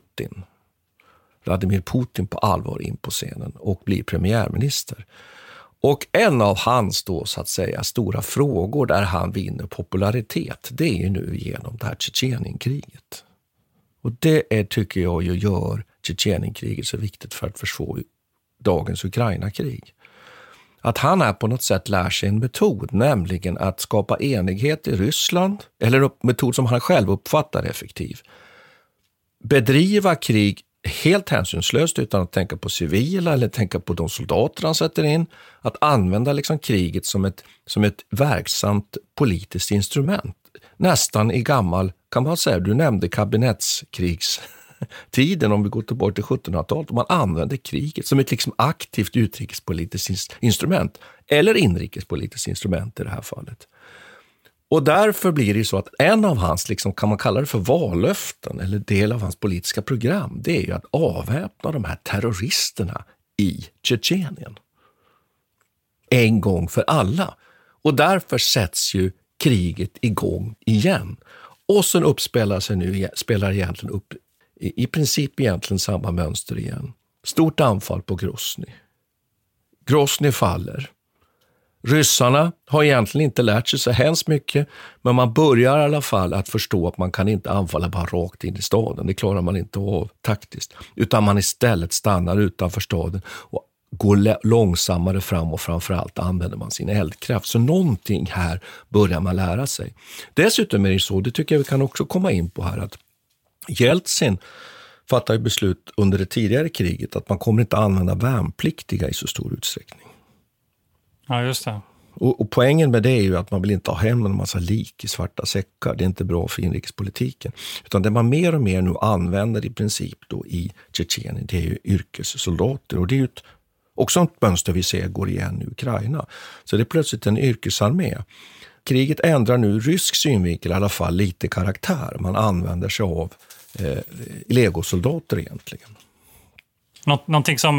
Speaker 5: Vladimir Putin på allvar in på scenen och blir premiärminister. Och en av hans då så att säga stora frågor där han vinner popularitet, det är ju nu genom det här Tjetjenienkriget. Och det är, tycker jag ju gör Tjetjenienkriget så viktigt för att förstå dagens Ukraina-krig. Att han är på något sätt lär sig en metod, nämligen att skapa enighet i Ryssland, eller en metod som han själv uppfattar effektiv. Bedriva krig helt hänsynslöst utan att tänka på civila eller tänka på de soldater han sätter in. Att använda liksom kriget som ett verksamt politiskt instrument. Nästan i gammal, kan man säga, du nämnde kabinettskrigstiden om vi går tillbaka till 1700-talet. Man använde kriget som ett liksom aktivt utrikespolitiskt instrument. Eller inrikespolitiskt instrument i det här fallet. Och därför blir det så att en av hans, liksom, kan man kalla det för vallöften eller del av hans politiska program, det är ju att avväpna de här terroristerna i Tjetjenien. En gång för alla. Och därför sätts ju kriget igång igen. Och sen spelar egentligen upp i princip egentligen samma mönster igen. Stort anfall på Grozny. Grozny faller. Ryssarna har egentligen inte lärt sig så hemskt mycket, men man börjar i alla fall att förstå att man kan inte anfalla bara rakt in i staden. Det klarar man inte av taktiskt, utan man istället stannar utanför staden och går långsammare fram och framförallt använder man sin eldkraft. Så någonting här börjar man lära sig. Dessutom är det så, det tycker jag vi kan också komma in på här, att Jeltsin fattar ju beslut under det tidigare kriget att man kommer inte använda värnpliktiga i så stor utsträckning.
Speaker 7: Ja, just det.
Speaker 5: Och poängen med det är ju att man vill inte ha hem en massa lik i svarta säckar. Det är inte bra för inrikespolitiken. Utan det man mer och mer nu använder i princip då i Tjetjenien, det är ju yrkessoldater. Och det är ju också ett mönster vi ser går igen i Ukraina. Så det är plötsligt en yrkesarmé. Kriget ändrar nu rysk synvinkel i alla fall lite karaktär. Man använder sig av legosoldater egentligen.
Speaker 7: Någonting som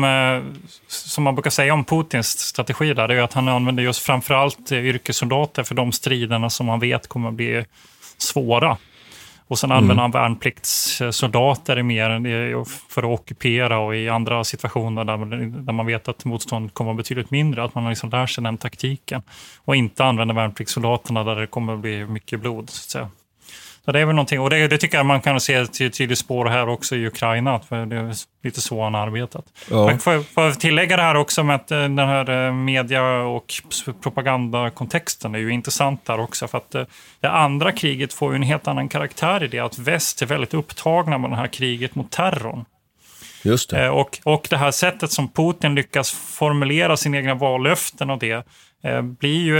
Speaker 7: man brukar säga om Putins strategi där, är att han använder just framförallt yrkessoldater för de striderna som man vet kommer att bli svåra. Och sen använder han värnpliktssoldater mer för att ockupera och i andra situationer där man vet att motstånd kommer att betydligt mindre. Att man liksom lär sig den taktiken. Och inte använder värnpliktssoldaterna där det kommer att bli mycket blod, så att säga. Så det är väl någonting, och det tycker jag man kan se till tydligt spår här också i Ukraina, för det är lite så han har arbetat. Ja. Får jag tillägga det här också med att den här media- och propagandakontexten är ju intressant här också, för att det andra kriget får ju en helt annan karaktär i det, att väst är väldigt upptagna med det här kriget mot terrorn.
Speaker 5: Just det.
Speaker 7: Och det här sättet som Putin lyckas formulera sina egna vallöften och det blir ju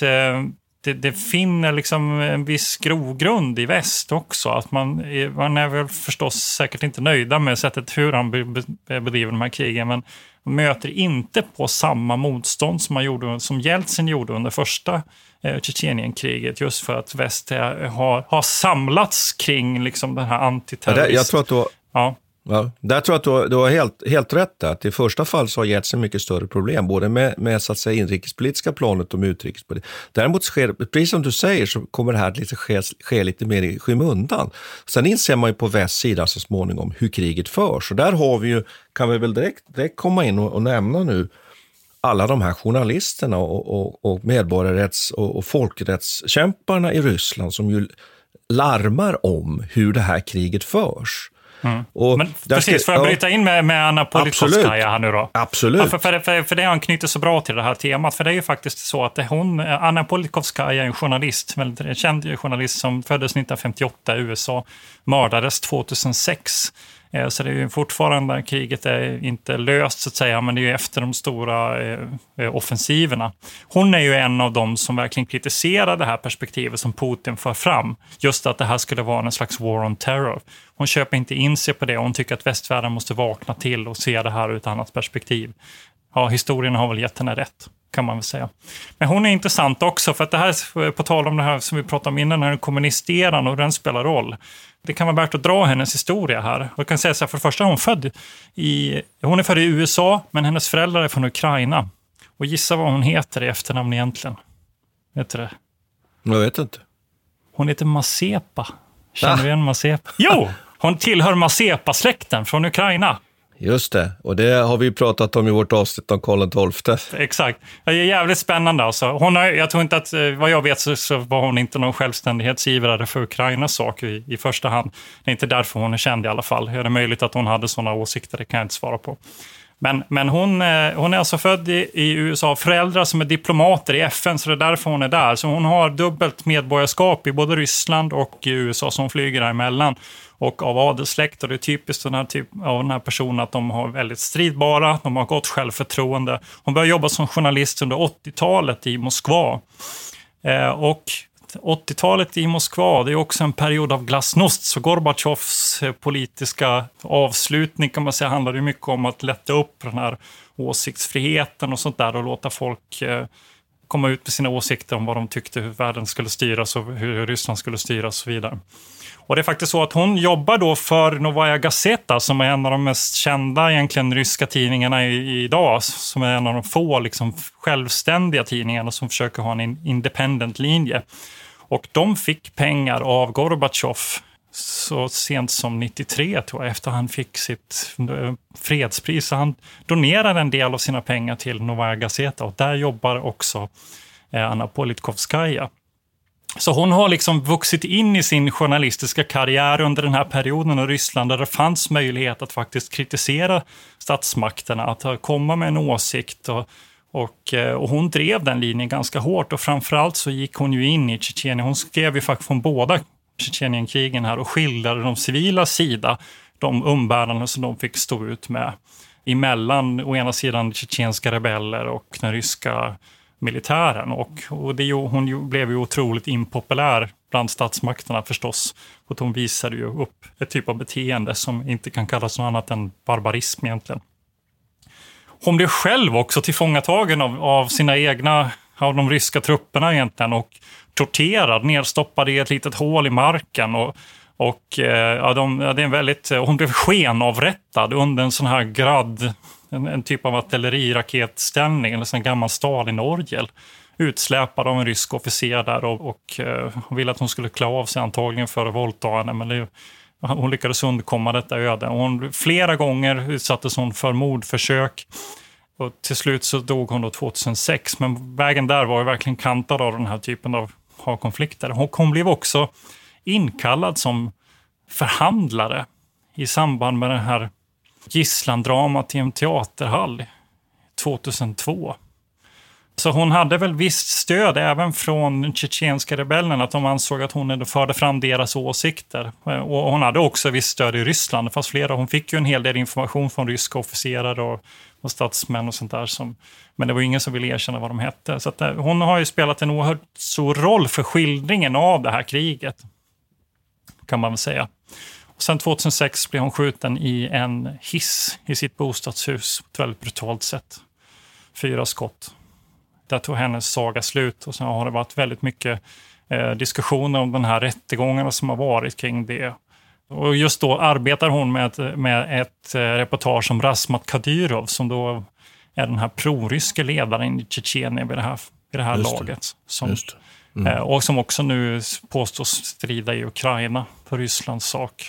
Speaker 7: det finner liksom en viss grogrund i väst också. Att man är väl förstås säkert inte nöjda med sättet hur han bedriver de här krigen, men möter inte på samma motstånd som Jeltsin gjorde under första Tjetjenienkriget, just för att väst har samlats kring liksom den här antiterrorism.
Speaker 5: Jag tror att
Speaker 7: Ja.
Speaker 5: Ja, där tror jag att du har helt rätt. Att i första fall så har Jeltsin mycket större problem, både med så att säga inrikespolitiska planet och med utrikespolitik. Däremot sker, precis som du säger, så kommer det här lite ske lite mer i skymundan. Sen inser man ju på västs sida så småningom hur kriget förs. Och där har vi ju, kan vi väl direkt komma in och nämna nu alla de här journalisterna och medborgarrätts- och folkrättskämparna i Ryssland som ju larmar om hur det här kriget förs.
Speaker 7: Men precis, får jag bryta in med Anna Politkovskaja här nu då?
Speaker 5: Absolut.
Speaker 7: Ja, för det anknyter så bra till det här temat. För det är ju faktiskt så att Anna Politkovskaja är en journalist, väldigt känd journalist som föddes 1958 i USA, mördades 2006. Så det är ju fortfarande, kriget är inte löst så att säga, men det är ju efter de stora offensiverna. Hon är ju en av dem som verkligen kritiserar det här perspektivet som Putin för fram. Just att det här skulle vara en slags war on terror. Hon köper inte in sig på det, och hon tycker att västvärlden måste vakna till och se det här ur ett annat perspektiv. Ja, historien har väl gett henne rätt, kan man väl säga. Men hon är intressant också, för att det här, på tal om det här som vi pratade om innan, den kommunisterande och den spelar roll. Det kan vara värt att dra hennes historia här. Jag kan säga så här, för det första hon är född i USA, men hennes föräldrar är från Ukraina. Och gissa vad hon heter i efternamn egentligen. Vet du det?
Speaker 5: Jag vet inte.
Speaker 7: Hon heter Mazepa. Känner du igen Mazepa? Jo! Hon tillhör Mazepa-släkten från Ukraina.
Speaker 5: Just det, och det har vi pratat om i vårt avsnitt om Karl XII.
Speaker 7: Exakt. Det är jävligt spännande alltså. Jag tror inte att, vad jag vet så var hon inte någon självständighetsgivrare för Ukrainas sak i första hand. Det är inte därför hon är känd i alla fall. Är det möjligt att hon hade sådana åsikter? Det kan jag inte svara på. Men hon är alltså född i USA, föräldrar som är diplomater i FN, så det är därför hon är där. Så hon har dubbelt medborgarskap i både Ryssland och i USA, som flyger däremellan. Och av adelssläkt, och det är typiskt den här personen att de har väldigt stridbara, de har gott självförtroende. Hon började jobba som journalist under 80-talet i Moskva. Och 80-talet i Moskva, det är också en period av glasnost. Så Gorbatjovs politiska avslutning, kan man säga, handlade mycket om att lätta upp den här åsiktsfriheten och sånt där, och låta folk komma ut med sina åsikter om vad de tyckte, hur världen skulle styras och hur Ryssland skulle styras och så vidare. Och det är faktiskt så att hon jobbar då för Novaya Gazeta, som är en av de mest kända egentligen ryska tidningarna idag, som är en av de få liksom självständiga tidningarna som försöker ha en independent linje. Och de fick pengar av Gorbatjov så sent som 93, tror jag, efter han fick sitt fredspris. Så han donerade en del av sina pengar till Novaya Gazeta, och där jobbar också Anna Politkovskaja. Så hon har liksom vuxit in i sin journalistiska karriär under den här perioden i Ryssland där det fanns möjlighet att faktiskt kritisera statsmakterna, att komma med en åsikt och hon drev den linjen ganska hårt och framförallt så gick hon ju in i Tjetjenien. Hon skrev ju faktiskt från båda Tjetjenienkrigen här och skildrade de civila sida, de umbäranden som de fick stå ut med emellan å ena sidan tjetjenska rebeller och den ryska militären och hon blev ju otroligt impopulär bland statsmakterna förstås. Och hon visade ju upp ett typ av beteende som inte kan kallas något annat än barbarism egentligen. Hon blev själv också tillfångatagen av sina egna, av de ryska trupperna egentligen och torterad, nedstoppad i ett litet hål i marken det är en väldigt, hon blev skenavrättad under en sån här en typ av artilleriraketställning eller en gammal Stalin-orgel utsläpad av en rysk officer där och ville att hon skulle klä av sig antagligen för att våldta henne, men hon lyckades undkomma detta öde. Och flera gånger utsattes hon för mordförsök och till slut så dog hon då 2006, men vägen där var ju verkligen kantad av den här typen av konflikter. Hon blev också inkallad som förhandlare i samband med den här gisslandramat i en teaterhall 2002. Så hon hade väl visst stöd även från tjetjenska rebellerna, att de ansåg att hon förde fram deras åsikter. Och hon hade också visst stöd i Ryssland, fast hon fick ju en hel del information från ryska officerare och statsmän och sånt där. Men det var ingen som ville erkänna vad de hette. Så att hon har ju spelat en oerhört stor roll för skildringen av det här kriget, kan man väl säga. Och sen 2006 blev hon skjuten i en hiss i sitt bostadshus på ett väldigt brutalt sätt. 4 skott. Där tog hennes saga slut och sen har det varit väldigt mycket diskussioner om den här rättegångarna som har varit kring det. Och just då arbetar hon med ett reportage om Rasmat Kadyrov som då är den här proryska ledaren i Tjetjenien vid det här laget. Och som också nu påstås strida i Ukraina för Rysslands sak.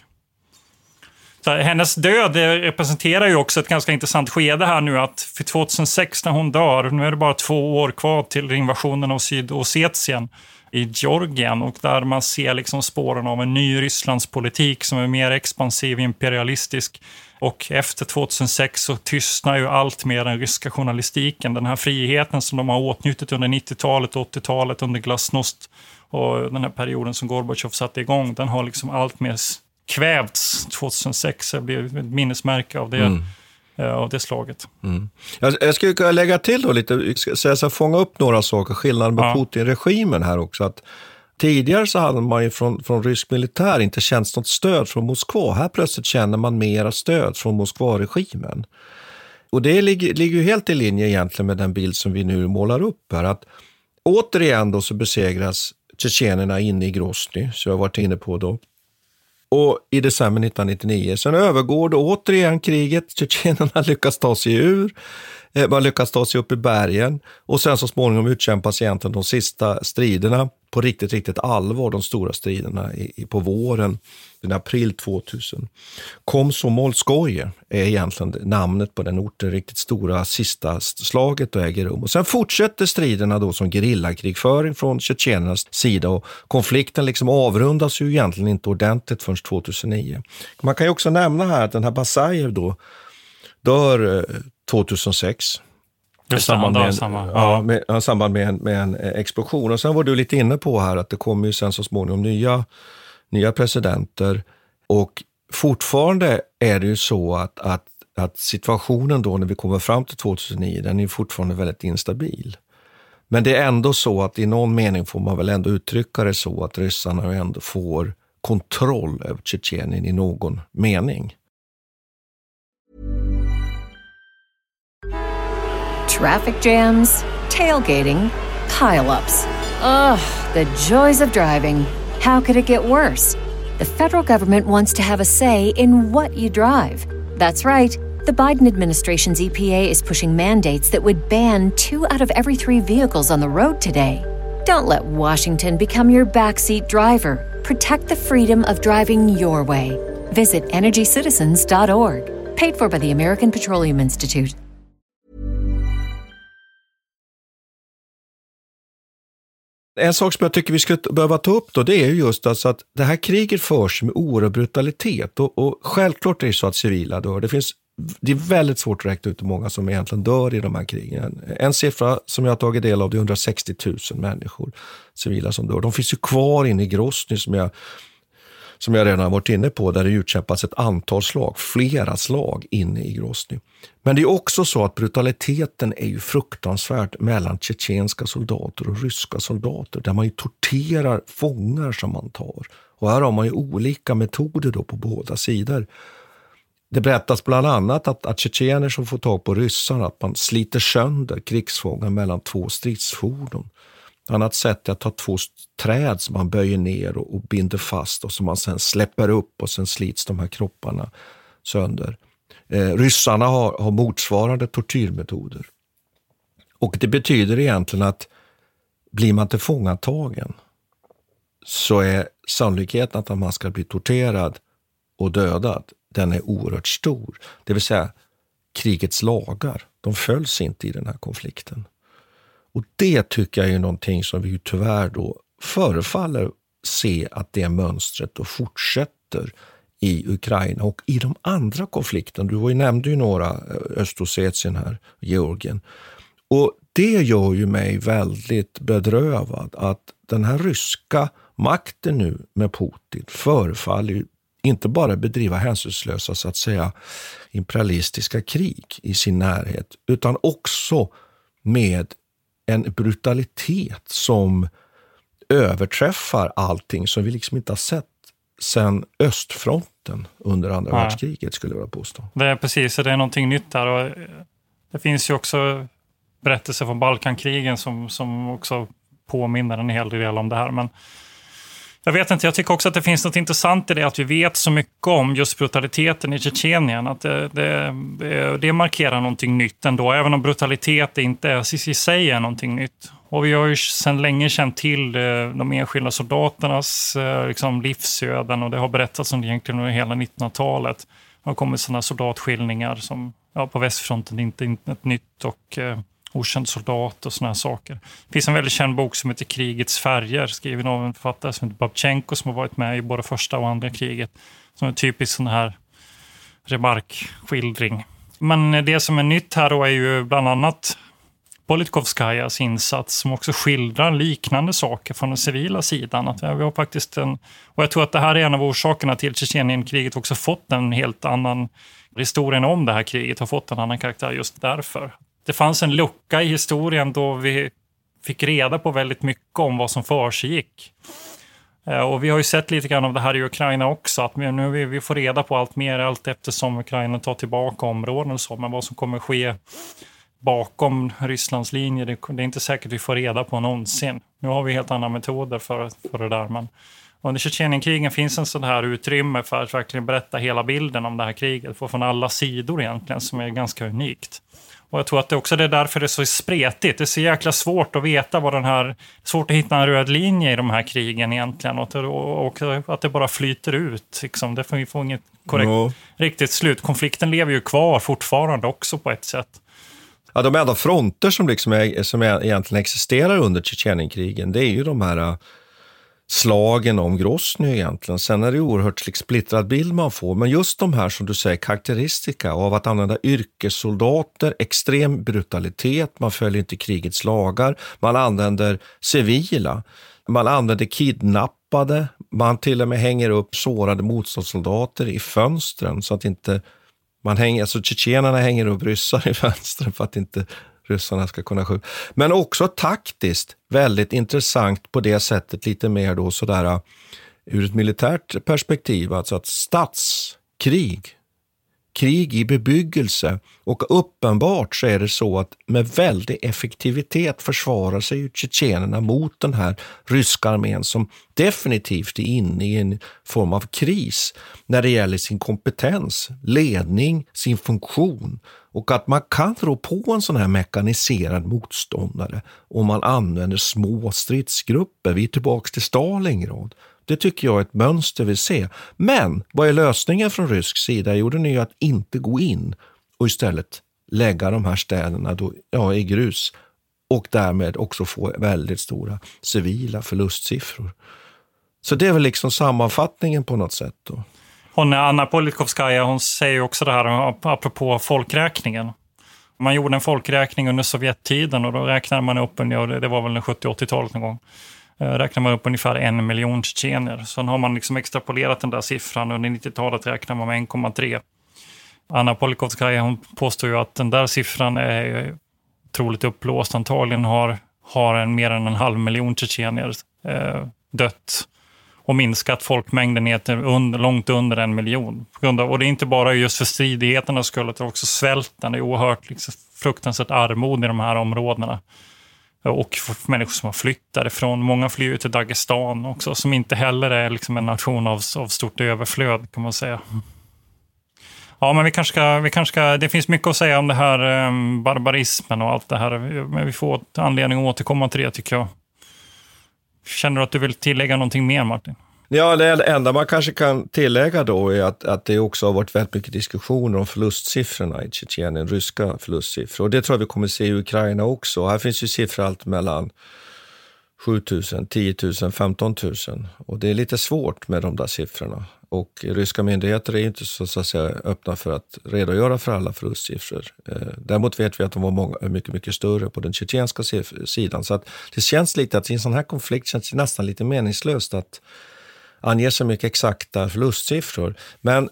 Speaker 7: Så hennes död representerar ju också ett ganska intressant skede här nu, att för 2006 när hon dör, nu är det bara 2 år kvar till invasionen av Sydossetien i Georgien, och där man ser liksom spåren av en ny Rysslands politik som är mer expansiv, imperialistisk. Och efter 2006 så tystnar ju allt mer den ryska journalistiken. Den här friheten som de har åtnjutit under 90-talet och 80-talet under glasnost och den här perioden som Gorbachev satte igång, den har liksom allt mer kvävts 2006. Det blir ett minnesmärke av det, av det slaget.
Speaker 5: Jag skulle kunna lägga till då lite, så fånga upp några saker, skillnaden med Putin-regimen här också. Att tidigare så hade man ju från rysk militär inte känt något stöd från Moskva. Här plötsligt känner man mera stöd från Moskva-regimen. Och det ligger ju helt i linje egentligen med den bild som vi nu målar upp här. Att återigen då så besegras tjetjenerna inne i Grozny, så jag har varit inne på då. Och i december 1999. Sen övergår det återigen kriget. Tjetjenerna lyckas ta sig ur. Man lyckas ta sig upp i bergen. Och sen så småningom utkämpas egentligen de sista striderna på riktigt allvar. De stora striderna på våren, i april 2000. Komsomolskoje är egentligen namnet på den orten. Riktigt stora sista slaget och äger rum. Och sen fortsätter striderna då som gerillakrigföring från tjetjenernas sida. Och konflikten liksom avrundas ju egentligen inte ordentligt förrän 2009. Man kan ju också nämna här att den här Basajev då dör 2006. I samband med en explosion. Och sen var du lite inne på här att det kommer ju sen så småningom nya presidenter. Och fortfarande är det ju så att situationen då när vi kommer fram till 2009, den är fortfarande väldigt instabil. Men det är ändå så att i någon mening får man väl ändå uttrycka det så att ryssarna ändå får kontroll över Tjetjenien i någon mening.
Speaker 10: Traffic jams, tailgating, pile-ups. Ugh, the joys of driving. How could it get worse? The federal government wants to have a say in what you drive. That's right. The Biden administration's EPA is pushing mandates that would ban 2 out of every 3 vehicles on the road today. Don't let Washington become your backseat driver. Protect the freedom of driving your way. Visit EnergyCitizens.org. Paid for by the American Petroleum Institute.
Speaker 5: En sak som jag tycker vi skulle behöva ta upp då, det är ju just alltså att det här kriget förs med oerhörd brutalitet. Och självklart är det så att civila dör. Det är väldigt svårt att räkna ut hur många som egentligen dör i de här krigen. En siffra som jag har tagit del av, det är 160 000 människor, civila som dör. De finns ju kvar inne i Grozny som jag redan har varit inne på, där det utkämpas ett antal slag, flera slag inne i Grozny. Men det är också så att brutaliteten är ju fruktansvärd mellan tjetjenska soldater och ryska soldater, där man ju torterar fångar som man tar. Och här har man ju olika metoder då på båda sidor. Det berättas bland annat att tjetjener som får tag på ryssarna, att man sliter sönder krigsfångar mellan 2 stridsfordon. Ett annat sätt är att ta 2 träd som man böjer ner och binder fast och som man sen släpper upp och sen slits de här kropparna sönder. Ryssarna har motsvarande tortyrmetoder. Och det betyder egentligen att blir man tillfångatagen så är sannolikheten att man ska bli torterad och dödad, den är oerhört stor. Det vill säga krigets lagar, de följs inte i den här konflikten. Och det tycker jag är någonting som vi tyvärr då förefaller se att det mönstret då fortsätter i Ukraina och i de andra konflikterna. Du nämnde ju några, Östossetien här, Georgien. Och det gör ju mig väldigt bedrövad att den här ryska makten nu med Putin förefaller ju inte bara bedriva hänsynslösa så att säga imperialistiska krig i sin närhet, utan också med en brutalitet som överträffar allting som vi liksom inte har sett sedan östfronten under andra världskriget, skulle jag vilja påstå.
Speaker 7: Det är precis, det är någonting nytt där, och det finns ju också berättelser från Balkankrigen som också påminner en hel del om det här, men jag vet inte, jag tycker också att det finns något intressant i det att vi vet så mycket om just brutaliteten i Tjetjenien, att det markerar någonting nytt ändå, även om brutalitet inte i sig är någonting nytt. Och vi har ju sedan länge känt till de enskilda soldaternas liksom livsöden, och det har berättats om det egentligen under hela 1900-talet. Det har kommit sådana soldatskildringar som på västfronten inte ett nytt och okänd soldat och såna här saker. Det finns en väldigt känd bok som heter Krigets färger, skriven av en författare som heter Babchenko, som har varit med i både första och andra kriget, som är typiskt sån här remarkskildring. Men det som är nytt här då är ju bland annat Politkovskajas insats, som också skildrar liknande saker från den civila sidan. Att vi har faktiskt och jag tror att det här är en av orsakerna till Tjetjenienkriget också fått en helt annan, historien om det här kriget har fått en annan karaktär just därför. Det fanns en lucka i historien då vi fick reda på väldigt mycket om vad som försiggick. Och vi har ju sett lite grann av det här i Ukraina också, att nu vi får reda på allt mer allt eftersom Ukraina tar tillbaka områden och så, men vad som kommer ske bakom Rysslands linje, det är inte säkert vi får reda på någonsin. Nu har vi helt andra metoder för det där, men under Tjetjenienkrigen finns en sån här utrymme för att verkligen berätta hela bilden om det här kriget, från alla sidor egentligen, som är ganska unikt. Och jag tror att det också är därför det är så spretigt. Det är så jäkla svårt att veta svårt att hitta en röd linje i de här krigen egentligen. Och att det bara flyter ut. Liksom. Det får vi få inget korrekt riktigt slut. Konflikten lever ju kvar fortfarande också på ett sätt.
Speaker 5: Ja, de enda fronter som egentligen existerar under Tjetjenienkrigen, det är ju de här slagen om Grozny egentligen. Sen är det oerhört splittrad bild man får. Men just de här som du säger, karaktäristika av att använda yrkessoldater, extrem brutalitet, man följer inte krigets lagar, man använder civila, man använder kidnappade, man till och med hänger upp sårade motståndssoldater i fönstren så att inte tjetjenerna hänger upp ryssar i fönstren för att inte ryssarna ska kunna skjuta. Men också taktiskt väldigt intressant på det sättet, lite mer då sådär ur ett militärt perspektiv, alltså att statskrig, krig i bebyggelse, och uppenbart så är det så att med väldig effektivitet försvarar sig ju tjetjenerna mot den här ryska armén som definitivt är inne i en form av kris när det gäller sin kompetens, ledning, sin funktion, och att man kan rå på en sån här mekaniserad motståndare om man använder små stridsgrupper. Vi är tillbaka till Stalingrad. Det tycker jag är ett mönster vi ser. Men vad är lösningen från rysk sida? Jo, den är ju att inte gå in och istället lägga de här städerna i grus och därmed också få väldigt stora civila förlustsiffror. Så det är väl liksom sammanfattningen på något sätt då.
Speaker 7: Hon, Anna Politkovskaja, hon säger också det här apropå folkräkningen. Man gjorde en folkräkning under Sovjettiden och då räknade man upp, det var väl 70-80-talet någon gång, räknar man upp ungefär 1 miljon tjetjener. Sen har man liksom extrapolerat den där siffran. Under 90-talet räknar man med 1,3. Anna Politkovskaja, hon påstår ju att den där siffran är troligt uppblåst. Antagligen har en mer än 500 000 tjetjener dött och minskat folkmängden ner till långt under 1 miljon. Och det är inte bara just för stridigheternas skull, utan också svälten. Det är oerhört liksom, fruktansvärt armod i de här områdena. Och för människor som har flytt därifrån. Många flyr till Dagestan också, som inte heller är liksom en nation av stort överflöd, kan man säga. Ja, men vi kanske det finns mycket att säga om det här barbarismen och allt det här. Men vi får anledning att återkomma till det, tycker jag. Känner du att du vill tillägga någonting mer, Martin?
Speaker 5: Ja, det enda man kanske kan tillägga då är att det också har varit väldigt mycket diskussioner om förlustsiffrorna i Tjetjenien, ryska förlustsiffror. Och det tror jag vi kommer se i Ukraina också. Här finns ju siffror allt mellan 7 000, 10 000, 15 000. Och det är lite svårt med de där siffrorna. Och ryska myndigheter är inte så att säga öppna för att redogöra för alla förlustsiffror. Däremot vet vi att de var mycket, mycket större på den tjetjenska sidan. Så att det känns lite att i en sån här konflikt känns det nästan lite meningslöst att ange så mycket exakta förlustsiffror. Men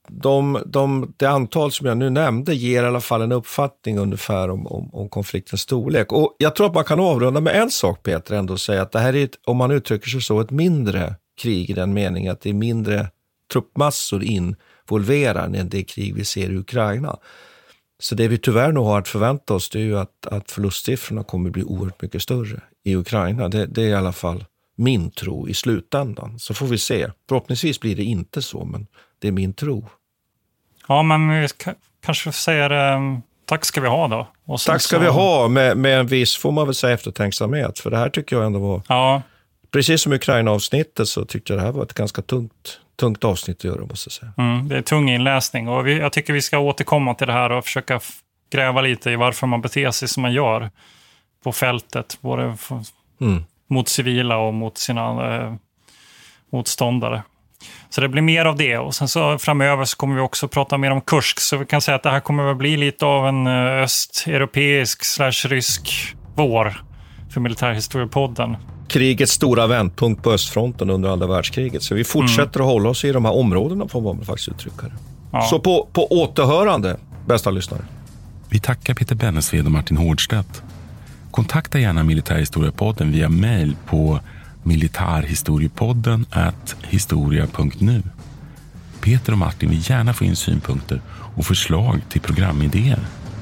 Speaker 5: det antal som jag nu nämnde ger i alla fall en uppfattning ungefär om konfliktens storlek. Och jag tror att man kan avrunda med en sak, Peter, ändå säga att det här är, om man uttrycker sig så, ett mindre krig i den meningen att det är mindre truppmassor involverade än det krig vi ser i Ukraina. Så det vi tyvärr nog har att förvänta oss, det är ju att förlustsiffrorna kommer bli oerhört mycket större i Ukraina. Det är i alla fall min tro i slutändan. Så får vi se. Förhoppningsvis blir det inte så, men det är min tro.
Speaker 7: Ja, men vi kanske säger tack ska vi ha då. Och
Speaker 5: tack ska vi ha med en viss, får man väl säga, eftertänksamhet. För det här tycker jag ändå var...
Speaker 7: Ja.
Speaker 5: Precis som Ukraina-avsnittet så tyckte jag det här var ett ganska tungt avsnitt att göra, måste jag säga.
Speaker 7: Det är tung inläsning och jag tycker vi ska återkomma till det här och försöka gräva lite i varför man beter sig som man gör på fältet. Både mot civila och mot sina motståndare. Så det blir mer av det. Och sen så framöver så kommer vi också prata mer om Kursk. Så vi kan säga att det här kommer att bli lite av en östeuropeisk /rysk vår för Militärhistoriepodden.
Speaker 5: Krigets stora vändpunkt på östfronten under andra världskriget. Så vi fortsätter att hålla oss i de här områdena, får man faktiskt uttrycka det. Ja. Så på återhörande, bästa lyssnare.
Speaker 6: Vi tackar Peter Bennesved och Martin Hårdstedt. Kontakta gärna Militärhistoriepodden via mejl på militarhistoriepodden@historia.nu. Peter och Martin vill gärna få in synpunkter och förslag till programidéer.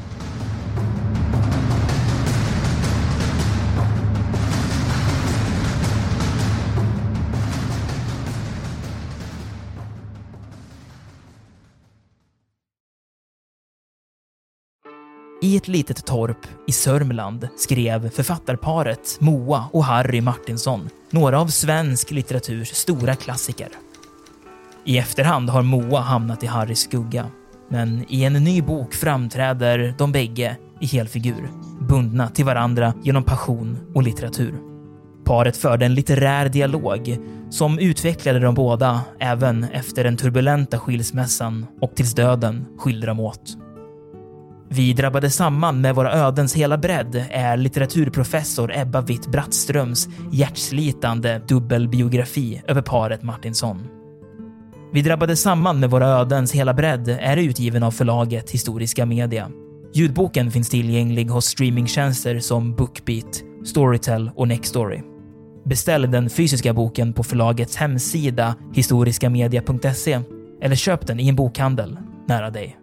Speaker 1: I ett litet torp i Sörmland skrev författarparet Moa och Harry Martinsson några av svensk litteraturs stora klassiker. I efterhand har Moa hamnat i Harrys skugga, men i en ny bok framträder de bägge i helfigur, bundna till varandra genom passion och litteratur. Paret förde en litterär dialog som utvecklade de båda även efter den turbulenta skilsmässan och tills döden skilde dem åt. Vi drabbade samman med våra ödens hela bredd är litteraturprofessor Ebba Witt-Brattströms hjärtslitande dubbelbiografi över paret Martinsson. Vi drabbade samman med våra ödens hela bredd är utgiven av förlaget Historiska Media. Ljudboken finns tillgänglig hos streamingtjänster som Bookbeat, Storytel och Nextory. Beställ den fysiska boken på förlagets hemsida historiskamedia.se eller köp den i en bokhandel nära dig.